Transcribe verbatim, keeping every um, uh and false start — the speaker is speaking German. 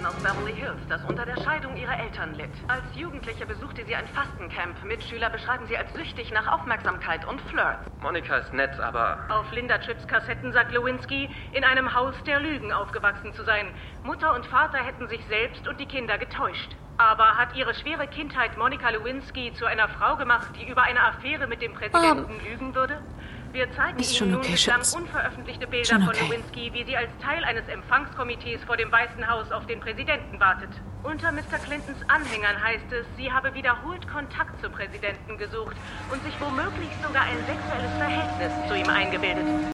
Mädchen aus Beverly Hills, das unter der Scheidung ihrer Eltern litt. Als Jugendliche besuchte sie ein Fastencamp. Mitschüler beschreiben sie als süchtig nach Aufmerksamkeit und Flirt. Monika ist nett, aber... Auf Linda Tripps Kassetten sagt Lewinsky, in einem Haus der Lügen aufgewachsen zu sein. Mutter und Vater hätten sich selbst und die Kinder getäuscht. Aber hat ihre schwere Kindheit Monika Lewinsky zu einer Frau gemacht, die über eine Affäre mit dem Präsidenten um. lügen würde? Wir zeigen Ist Ihnen nun okay, bislang Schatz. unveröffentlichte Bilder Schon von okay. Lewinsky, wie sie als Teil eines Empfangskomitees vor dem Weißen Haus auf den Präsidenten wartet. Unter Mister Clintons Anhängern heißt es, sie habe wiederholt Kontakt zum Präsidenten gesucht und sich womöglich sogar ein sexuelles Verhältnis zu ihm eingebildet.